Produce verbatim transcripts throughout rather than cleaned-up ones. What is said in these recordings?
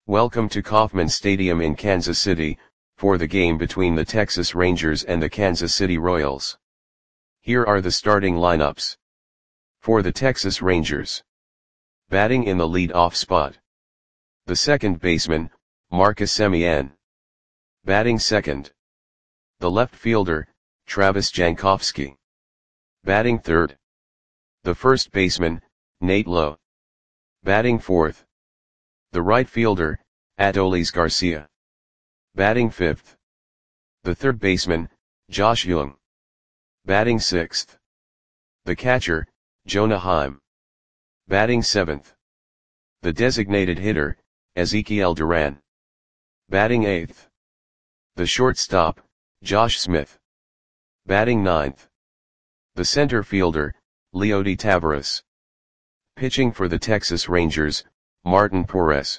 Welcome to Kauffman Stadium in Kansas City, for the game between the Texas Rangers and the Kansas City Royals. Here are the starting lineups. For the Texas Rangers. Batting in the lead-off spot. The second baseman, Marcus Semien. Batting second. The left fielder, Travis Jankowski. Batting third. The first baseman, Nate Lowe. Batting fourth. The right fielder, Adolis Garcia. Batting fifth. The third baseman, Josh Jung. Batting sixth. The catcher, Jonah Heim. Batting seventh. The designated hitter, Ezekiel Duran. Batting eighth. The shortstop, Josh Smith. Batting ninth. The center fielder, Leody Taveras. Pitching for the Texas Rangers, Martin Perez.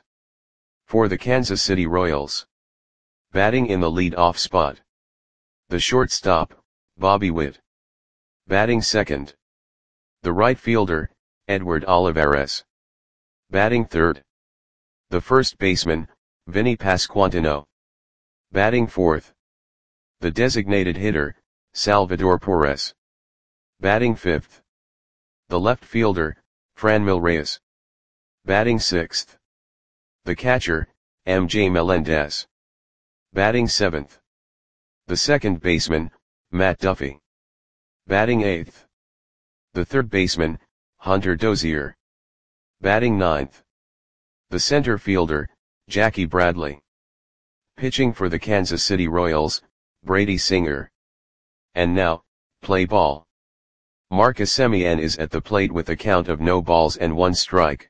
For the Kansas City Royals. Batting in the lead-off spot. The shortstop, Bobby Witt. Batting second. The right fielder, Edward Olivares. Batting third. The first baseman, Vinny Pasquantino. Batting fourth. The designated hitter, Salvador Perez. Batting fifth. The left fielder, Franmil Reyes. Batting sixth. The catcher, M J Melendez. Batting seventh. The second baseman, Matt Duffy. Batting eighth. The third baseman, Hunter Dozier. Batting ninth. The center fielder, Jackie Bradley. Pitching for the Kansas City Royals, Brady Singer. And now, play ball. Marcus Semien is at the plate with a count of no balls and one strike.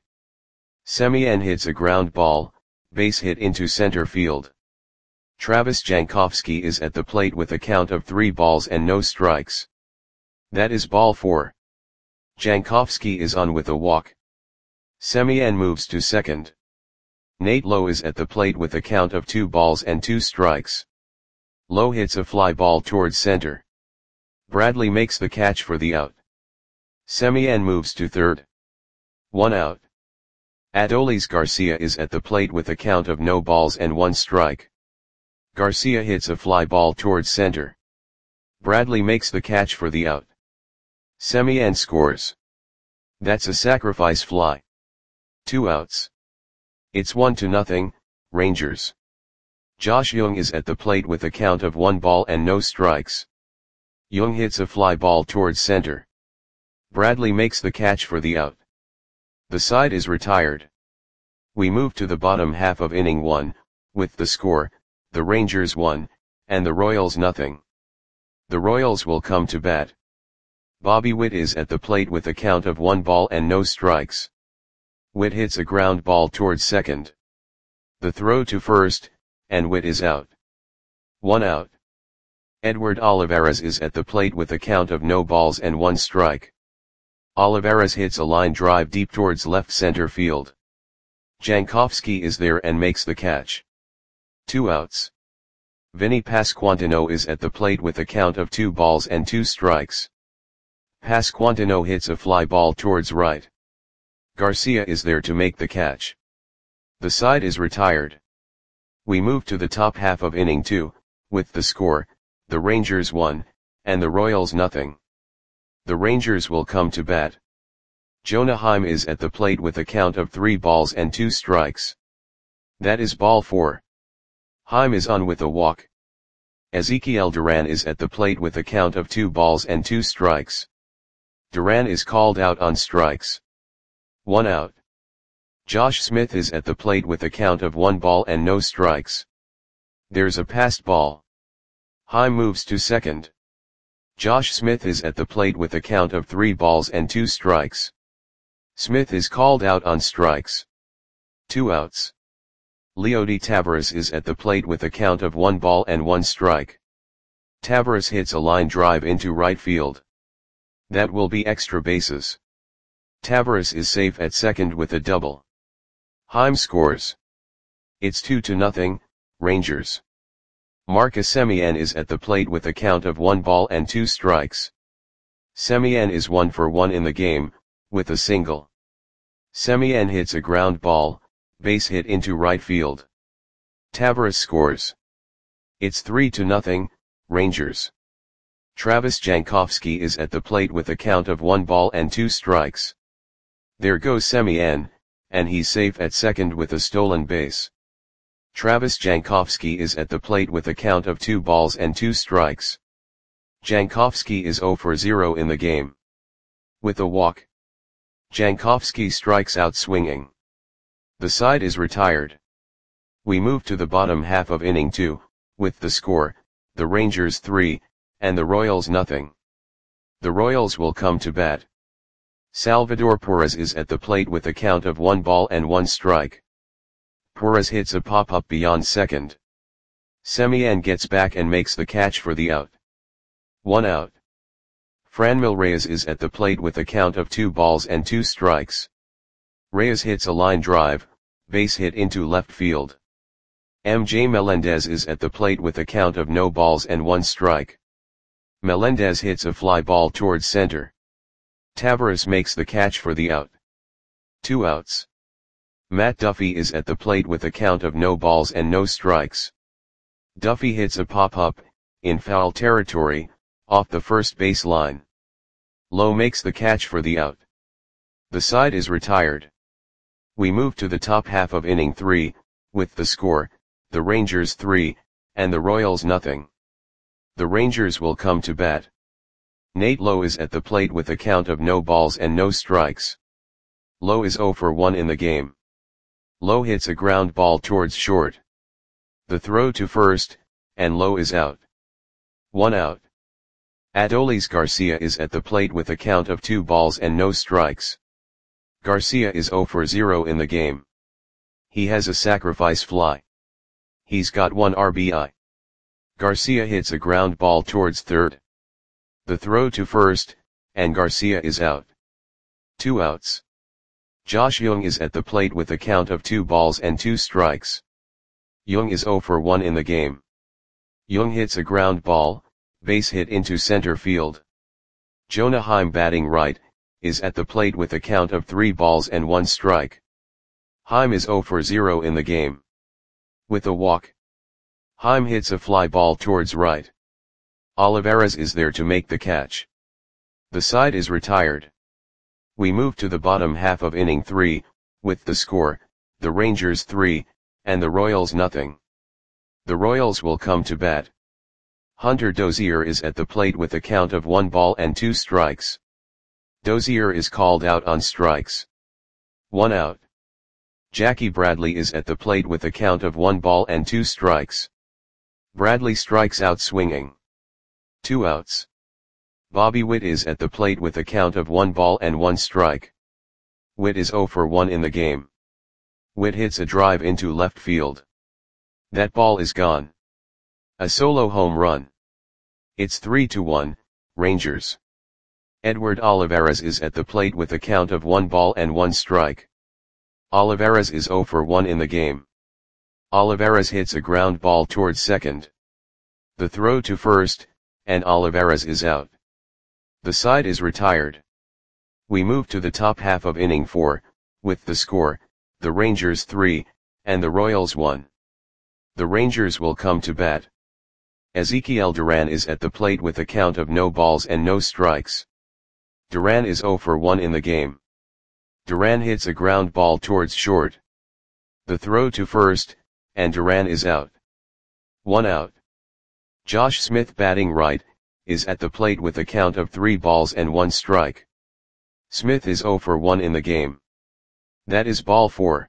Semien hits a ground ball, base hit into center field. Travis Jankowski is at the plate with a count of three balls and no strikes. That is ball four. Jankowski is on with a walk. Semien moves to second. Nate Lowe is at the plate with a count of two balls and two strikes. Lowe hits a fly ball towards center. Bradley makes the catch for the out. Semien moves to third. One out. Adolis Garcia is at the plate with a count of no balls and one strike. Garcia hits a fly ball towards center. Bradley makes the catch for the out. Semien scores. That's a sacrifice fly. Two outs. It's one to nothing, Rangers. Josh Jung is at the plate with a count of one ball and no strikes. Jung hits a fly ball towards center. Bradley makes the catch for the out. The side is retired. We move to the bottom half of inning one, with the score, the Rangers one, and the Royals nothing. The Royals will come to bat. Bobby Witt is at the plate with a count of one ball and no strikes. Witt hits a ground ball towards second. The throw to first, and Witt is out. One out. Edward Olivares is at the plate with a count of no balls and one strike. Olivares hits a line drive deep towards left center field. Jankowski is there and makes the catch. Two outs. Vinny Pasquantino is at the plate with a count of two balls and two strikes. Pasquantino hits a fly ball towards right. Garcia is there to make the catch. The side is retired. We move to the top half of inning two, with the score, the Rangers one, and the Royals nothing. The Rangers will come to bat. Jonah Heim is at the plate with a count of three balls and two strikes. That is ball four. Heim is on with a walk. Ezekiel Duran is at the plate with a count of two balls and two strikes. Duran is called out on strikes. One out. Josh Smith is at the plate with a count of one ball and no strikes. There's a passed ball. Heim moves to second. Josh Smith is at the plate with a count of three balls and two strikes. Smith is called out on strikes. Two outs. Leody Taveras is at the plate with a count of one ball and one strike. Taveras hits a line drive into right field. That will be extra bases. Taveras is safe at second with a double. Heim scores. It's two to nothing, Rangers. Marcus Semien is at the plate with a count of one ball and two strikes. Semien is one for one in the game, with a single. Semien hits a ground ball, base hit into right field. Tavares scores. It's three to nothing, Rangers. Travis Jankowski is at the plate with a count of one ball and two strikes. There goes Semien, and he's safe at second with a stolen base. Travis Jankowski is at the plate with a count of two balls and two strikes. Jankowski is zero for zero in the game. With a walk, Jankowski strikes out swinging. The side is retired. We move to the bottom half of inning two, with the score, the Rangers three, and the Royals nothing. The Royals will come to bat. Salvador Perez is at the plate with a count of one ball and one strike. Perez hits a pop-up beyond second. Semien gets back and makes the catch for the out. One out. Franmil Reyes is at the plate with a count of two balls and two strikes. Reyes hits a line drive, base hit into left field. M J Melendez is at the plate with a count of no balls and one strike. Melendez hits a fly ball towards center. Tavares makes the catch for the out. Two outs. Matt Duffy is at the plate with a count of no balls and no strikes. Duffy hits a pop-up, in foul territory, off the first base line. Lowe makes the catch for the out. The side is retired. We move to the top half of inning three, with the score, the Rangers three, and the Royals nothing. The Rangers will come to bat. Nate Lowe is at the plate with a count of no balls and no strikes. Lowe is zero for one in the game. Lowe hits a ground ball towards short. The throw to first, and Lowe is out. One out. Adolis Garcia is at the plate with a count of two balls and no strikes. Garcia is zero for zero in the game. He has a sacrifice fly. He's got one R B I. Garcia hits a ground ball towards third. The throw to first, and Garcia is out. Two outs. Josh Jung is at the plate with a count of two balls and two strikes. Jung is zero for one in the game. Jung hits a ground ball, base hit into center field. Jonah Heim batting right, is at the plate with a count of three balls and one strike. Heim is zero for zero in the game. With a walk, Heim hits a fly ball towards right. Olivares is there to make the catch. The side is retired. We move to the bottom half of inning three, with the score, the Rangers three, and the Royals nothing. The Royals will come to bat. Hunter Dozier is at the plate with a count of one ball and two strikes. Dozier is called out on strikes. One out. Jackie Bradley is at the plate with a count of one ball and two strikes. Bradley strikes out swinging. Two outs. Bobby Witt is at the plate with a count of one ball and one strike. Witt is zero for one in the game. Witt hits a drive into left field. That ball is gone. A solo home run. It's three to one, Rangers. Edward Olivares is at the plate with a count of one ball and one strike. Olivares is zero for one in the game. Olivares hits a ground ball towards second. The throw to first, and Olivares is out. The side is retired. We move to the top half of inning four, with the score, the Rangers three, and the Royals one. The Rangers will come to bat. Ezekiel Duran is at the plate with a count of no balls and no strikes. Duran is zero for one in the game. Duran hits a ground ball towards short. The throw to first, and Duran is out. One out. Josh Smith batting right, is at the plate with a count of three balls and one strike. Smith is zero for one in the game. That is ball four.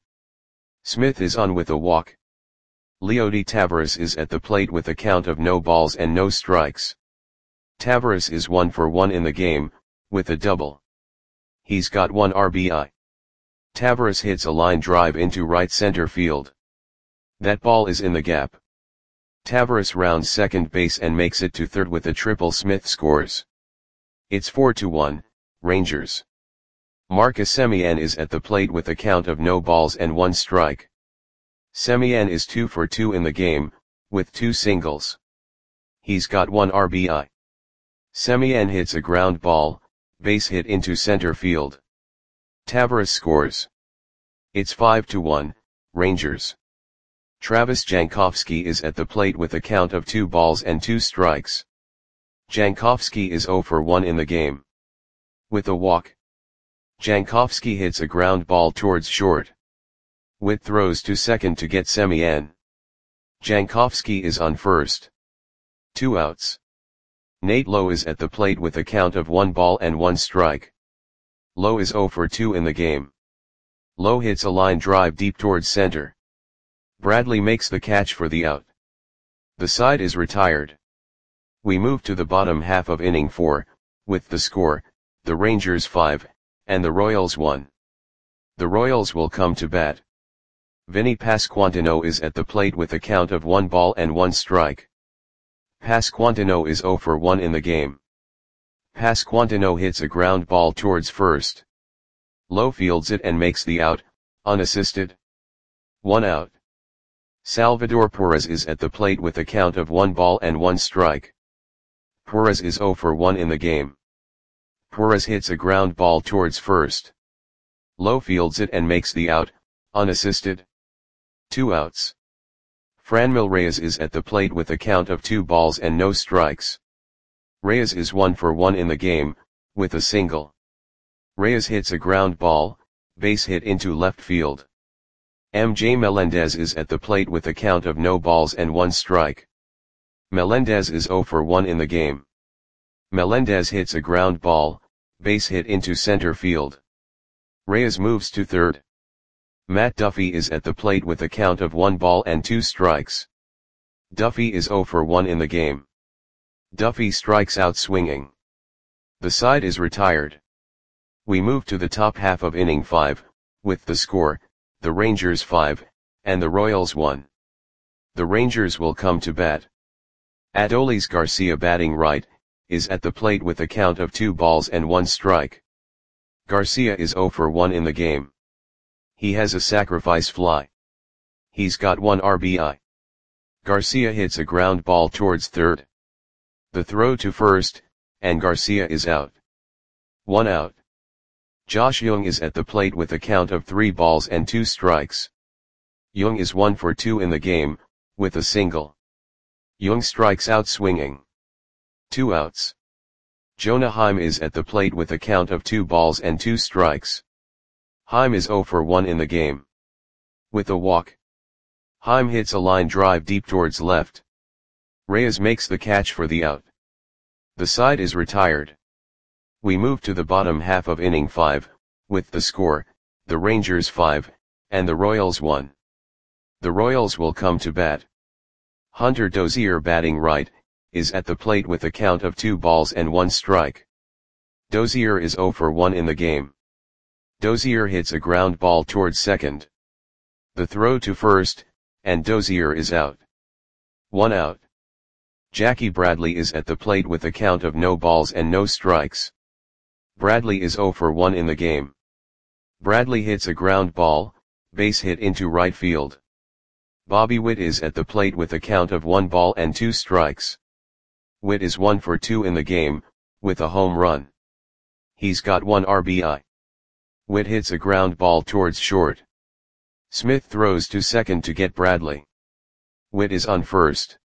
Smith is on with a walk. Leody Taveras is at the plate with a count of no balls and no strikes. Taveras is one for one in the game, with a double. He's got one R B I. Taveras hits a line drive into right center field. That ball is in the gap. Taveras rounds second base and makes it to third with a triple. Smith scores. It's four to one, Rangers. Marcus Semien is at the plate with a count of no balls and one strike. Semien is two for two in the game, with two singles. He's got one R B I. Semien hits a ground ball, base hit into center field. Taveras scores. It's five to one, Rangers. Travis Jankowski is at the plate with a count of two balls and two strikes. Jankowski is zero for one in the game. With a walk. Jankowski hits a ground ball towards short. Witt throws to second to get Semien. Jankowski is on first. Two outs. Nate Lowe is at the plate with a count of one ball and one strike. Lowe is zero for two in the game. Lowe hits a line drive deep towards center. Bradley makes the catch for the out. The side is retired. We move to the bottom half of inning four, with the score, the Rangers five, and the Royals one. The Royals will come to bat. Vinny Pasquantino is at the plate with a count of one ball and one strike. Pasquantino is zero for one in the game. Pasquantino hits a ground ball towards first. Lowe fields it and makes the out, unassisted. One out. Salvador Perez is at the plate with a count of one ball and one strike. Perez is zero for one in the game. Perez hits a ground ball towards first. Lowe fields it and makes the out, unassisted. Two outs. Franmil Reyes is at the plate with a count of two balls and no strikes. Reyes is one for one in the game, with a single. Reyes hits a ground ball, base hit into left field. M J Melendez is at the plate with a count of no balls and one strike. Melendez is zero for one in the game. Melendez hits a ground ball, base hit into center field. Reyes moves to third. Matt Duffy is at the plate with a count of one ball and two strikes. Duffy is zero for one in the game. Duffy strikes out swinging. The side is retired. We move to the top half of inning five, with the score, the Rangers five, and the Royals one. The Rangers will come to bat. Adolis Garcia, batting right, is at the plate with a count of two balls and one strike. Garcia is zero for one in the game. He has a sacrifice fly. He's got one R B I. Garcia hits a ground ball towards third. The throw to first, and Garcia is out. One out. Josh Jung is at the plate with a count of three balls and two strikes. Jung is one for two in the game, with a single. Jung strikes out swinging. Two outs. Jonah Heim is at the plate with a count of two balls and two strikes. Heim is zero for one in the game. With a walk. Heim hits a line drive deep towards left. Reyes makes the catch for the out. The side is retired. We move to the bottom half of inning five, with the score, the Rangers five, and the Royals one. The Royals will come to bat. Hunter Dozier, batting right, is at the plate with a count of two balls and one strike. Dozier is zero for one in the game. Dozier hits a ground ball towards second. The throw to first, and Dozier is out. One out. Jackie Bradley is at the plate with a count of no balls and no strikes. Bradley is zero for one in the game. Bradley hits a ground ball, base hit into right field. Bobby Witt is at the plate with a count of one ball and two strikes. Witt is one for two in the game, with a home run. He's got one R B I. Witt hits a ground ball towards short. Smith throws to second to get Bradley. Witt is on first.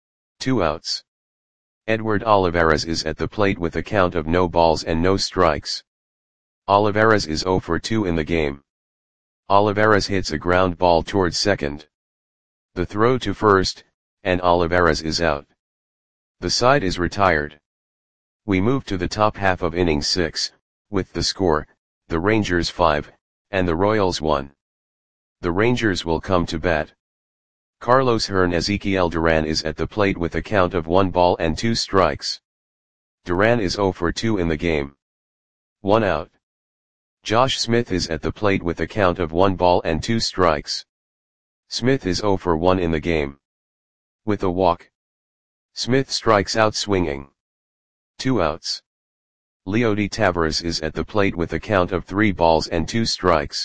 Two outs. Edward Olivares is at the plate with a count of no balls and no strikes. Olivares is zero for two in the game. Olivares hits a ground ball towards second. The throw to first, and Olivares is out. The side is retired. We move to the top half of inning six, with the score, the Rangers five, and the Royals one. The Rangers will come to bat. Carlos Hearn Ezequiel Duran is at the plate with a count of one ball and two strikes. Duran is zero for two in the game. One out. Josh Smith is at the plate with a count of one ball and two strikes. Smith is zero for one in the game. With a walk. Smith strikes out swinging. Two outs. Leody Taveras is at the plate with a count of three balls and two strikes.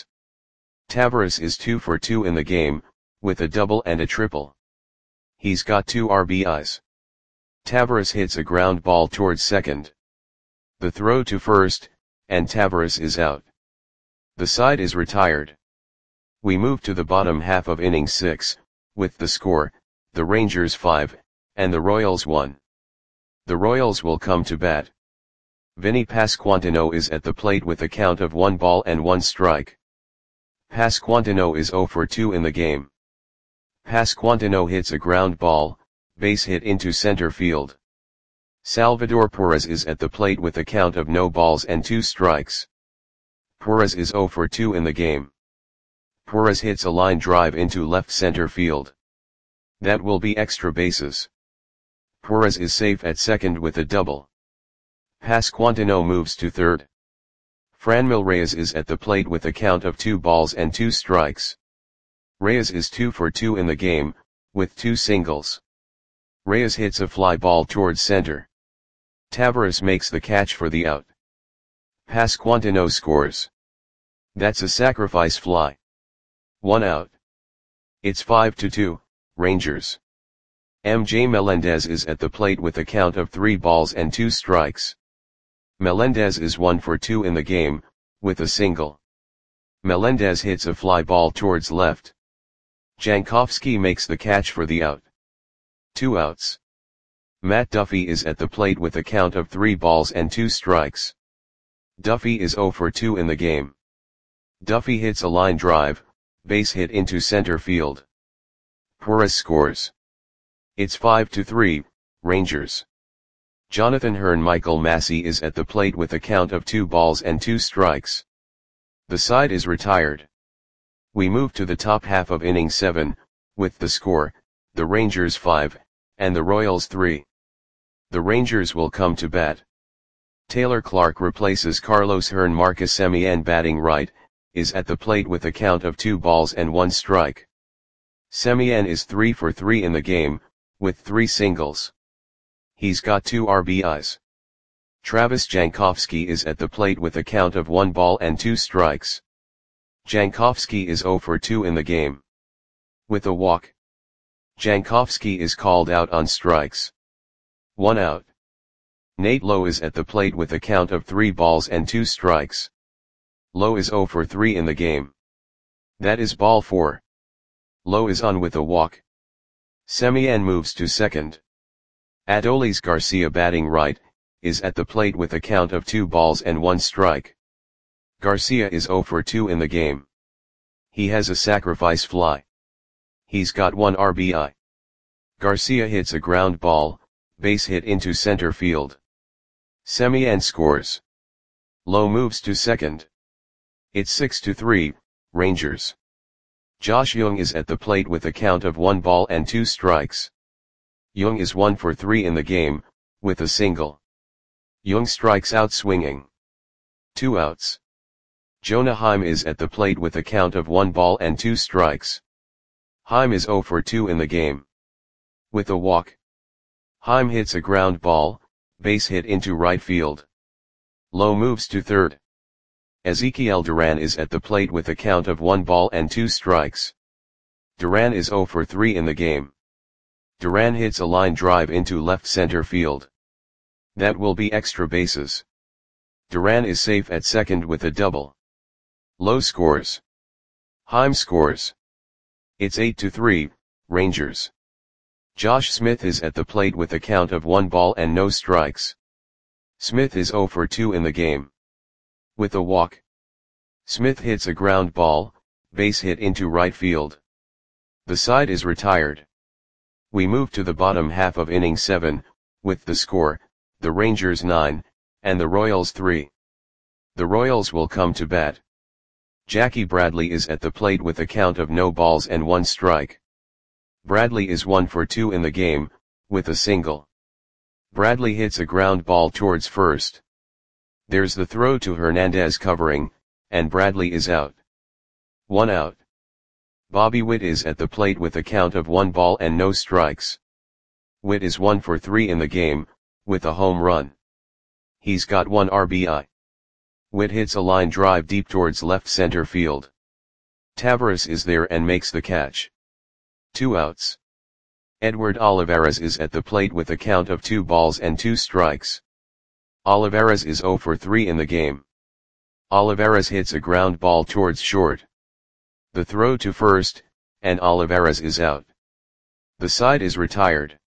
Taveras is two for two in the game, with a double and a triple. He's got two R B Is. Taveras hits a ground ball towards second. The throw to first, and Taveras is out. The side is retired. We move to the bottom half of inning six, with the score, the Rangers five, and the Royals one. The Royals will come to bat. Vinny Pasquantino is at the plate with a count of one ball and one strike. Pasquantino is oh for two in the game. Pasquantino hits a ground ball, base hit into center field. Salvador Perez is at the plate with a count of no balls and two strikes. Perez is oh for two in the game. Perez hits a line drive into left center field. That will be extra bases. Perez is safe at second with a double. Pasquantino moves to third. Franmil Reyes is at the plate with a count of two balls and two strikes. Reyes is two for two in the game, with two singles. Reyes hits a fly ball towards center. Taveras makes the catch for the out. Pasquantino scores. That's a sacrifice fly. One out. It's five to two, Rangers. M J Melendez is at the plate with a count of three balls and two strikes. Melendez is one for two in the game, with a single. Melendez hits a fly ball towards left. Jankowski makes the catch for the out. Two outs. Matt Duffy is at the plate with a count of three balls and two strikes. Duffy is oh for two in the game. Duffy hits a line drive, base hit into center field. Perez scores. It's five to three, Rangers. Jonathan Hearn Michael Massey is at the plate with a count of two balls and two strikes. The side is retired. We move to the top half of inning seven, with the score, the Rangers five, and the Royals three. The Rangers will come to bat. Taylor Clark replaces Carlos Hearn. Marcus Semien batting right, is at the plate with a count of two balls and one strike. Semien is three for three in the game, with three singles. He's got two R B Is. Travis Jankowski is at the plate with a count of one ball and two strikes. Jankowski is oh for two in the game. With a walk. Jankowski is called out on strikes. One out. Nate Lowe is at the plate with a count of three balls and two strikes. Lowe is oh for three in the game. That is ball four. Lowe is on with a walk. Semien moves to second. Adolis Garcia batting right, is at the plate with a count of two balls and one strike. Garcia is oh for two in the game. He has a sacrifice fly. He's got one R B I. Garcia hits a ground ball, base hit into center field. Semien scores. Lowe moves to second. It's six to three, Rangers. Josh Jung is at the plate with a count of one ball and two strikes. Jung is one for three in the game, with a single. Jung strikes out swinging. Two outs. Jonah Heim is at the plate with a count of one ball and two strikes. Heim is oh for two in the game. With a walk. Heim hits a ground ball, base hit into right field. Lowe moves to third. Ezekiel Duran is at the plate with a count of one ball and two strikes. Duran is oh for three in the game. Duran hits a line drive into left center field. That will be extra bases. Duran is safe at second with a double. Lowe scores. Heim scores. It's eight to three, Rangers. Josh Smith is at the plate with a count of one ball and no strikes. Smith is oh for two in the game. With a walk. Smith hits a ground ball, base hit into right field. The side is retired. We move to the bottom half of inning seven, with the score, the Rangers nine, and the Royals three. The Royals will come to bat. Jackie Bradley is at the plate with a count of no balls and one strike. Bradley is one for two in the game, with a single. Bradley hits a ground ball towards first. There's the throw to Hernandez covering, and Bradley is out. One out. Bobby Witt is at the plate with a count of one ball and no strikes. Witt is one for three in the game, with a home run. He's got one R B I. Witt hits a line drive deep towards left center field. Taveras is there and makes the catch. Two outs. Edward Olivares is at the plate with a count of two balls and two strikes. Olivares is oh for three in the game. Olivares hits a ground ball towards short. The throw to first, and Olivares is out. The side is retired.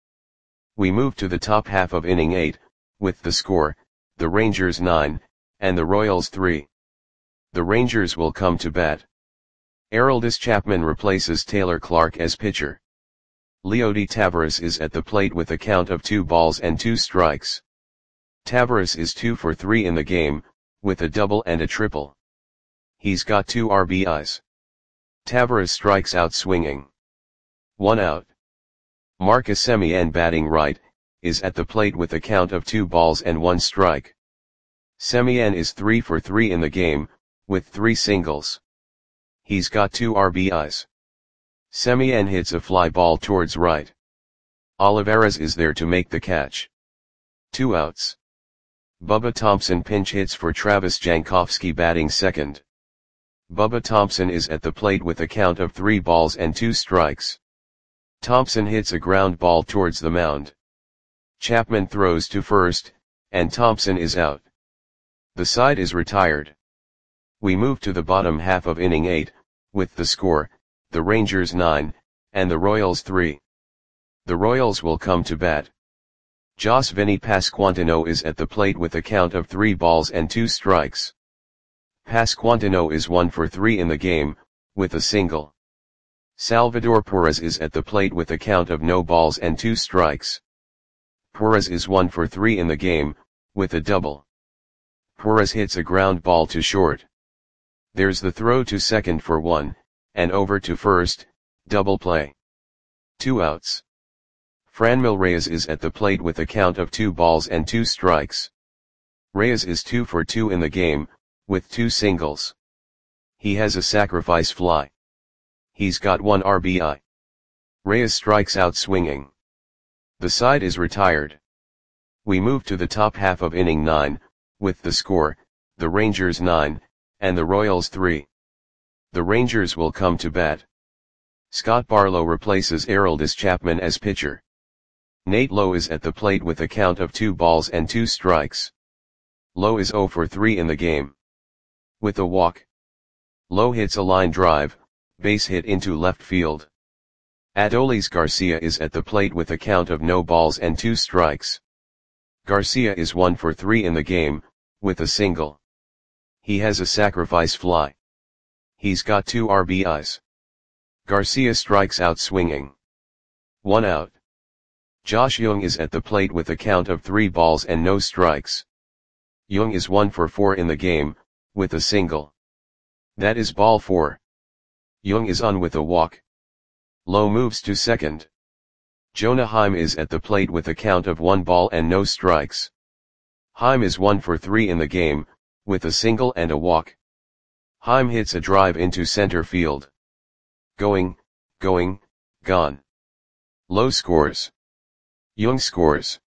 We move to the top half of inning eight, with the score, the Rangers nine, and the Royals three. The Rangers will come to bat. Aroldis Chapman replaces Taylor Clarke as pitcher. Leody Taveras is at the plate with a count of two balls and two strikes. Taveras is two for three in the game, with a double and a triple. He's got two R B Is. Taveras strikes out swinging. One out. Marcus Semien, batting right, is at the plate with a count of two balls and one strike. Semien is three for three in the game, with three singles. He's got two R B Is. Semien hits a fly ball towards right. Olivares is there to make the catch. Two outs. Bubba Thompson pinch hits for Travis Jankowski, batting second. Bubba Thompson is at the plate with a count of three balls and two strikes. Thompson hits a ground ball towards the mound. Chapman throws to first, and Thompson is out. The side is retired. We move to the bottom half of inning eight, with the score, the Rangers nine, and the Royals three. The Royals will come to bat. Josvini Pasquantino is at the plate with a count of three balls and two strikes. Pasquantino is one for three in the game, with a single. Salvador Perez is at the plate with a count of no balls and two strikes. Perez is one for three in the game, with a double. Perez hits a ground ball to short. There's the throw to second for one, and over to first, double play. Two outs. Franmil Reyes is at the plate with a count of two balls and two strikes. Reyes is two for two in the game, with two singles. He has a sacrifice fly. He's got one R B I. Reyes strikes out swinging. The side is retired. We move to the top half of inning nine, with the score, the Rangers nine, and the Royals three. The Rangers will come to bat. Scott Barlow replaces Aroldis Chapman as pitcher. Nate Lowe is at the plate with a count of two balls and two strikes. Lowe is zero for three in the game. With a walk. Lowe hits a line drive, base hit into left field. Adolis Garcia is at the plate with a count of no balls and two strikes. Garcia is one for three in the game, with a single. He has a sacrifice fly. He's got two R B Is. Garcia strikes out swinging. One out. Josh Jung is at the plate with a count of three balls and no strikes. Jung is one for four in the game, with a single. That is ball four. Jung is on with a walk. Lowe moves to second. Jonah Heim is at the plate with a count of one ball and no strikes. Heim is one for three in the game, with a single and a walk. Heim hits a drive into center field. Going, going, gone. Lowe scores. Jung scores.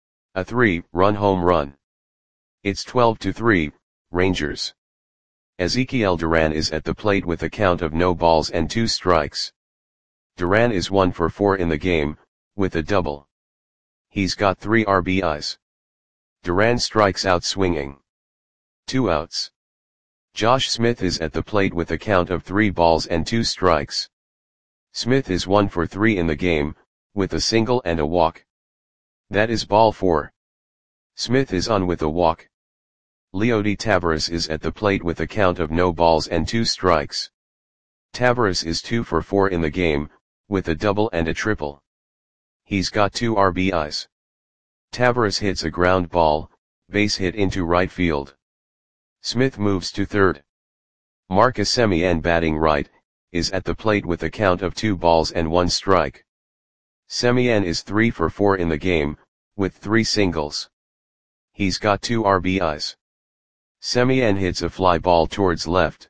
A three-run home run. It's twelve to three, Rangers. Ezekiel Duran is at the plate with a count of no balls and two strikes. Duran is one for four in the game, with a double. He's got three R B Is. Duran strikes out swinging. Two outs. Josh Smith is at the plate with a count of three balls and two strikes. Smith is one for three in the game, with a single and a walk. That is ball four. Smith is on with a walk. Leody Taveras is at the plate with a count of no balls and two strikes. Taveras is two for four in the game, with a double and a triple. He's got two R B Is. Taveras hits a ground ball, base hit into right field. Smith moves to third. Marcus Semien, batting right, is at the plate with a count of two balls and one strike. Semien is three for four in the game, with three singles. He's got two R B Is. Semien hits a fly ball towards left.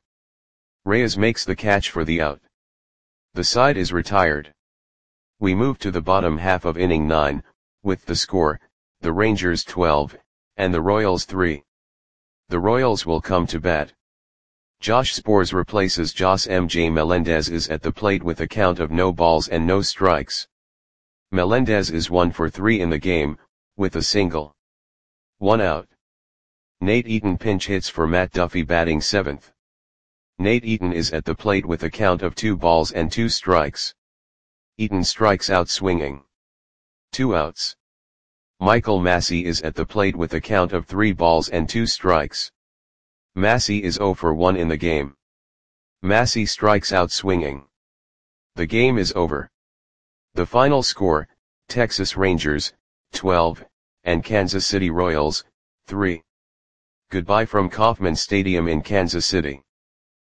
Reyes makes the catch for the out. The side is retired. We move to the bottom half of inning nine, with the score, the Rangers twelve, and the Royals three. The Royals will come to bat. Josh Sborz replaces Jos M J Melendez is at the plate with a count of no balls and no strikes. Melendez is one for three in the game, with a single. One out. Nate Eaton pinch hits for Matt Duffy, batting seventh. Nate Eaton is at the plate with a count of two balls and two strikes. Eaton strikes out swinging. Two outs. Michael Massey is at the plate with a count of three balls and two strikes. Massey is zero for one in the game. Massey strikes out swinging. The game is over. The final score, Texas Rangers, twelve, and Kansas City Royals, three. Goodbye from Kauffman Stadium in Kansas City.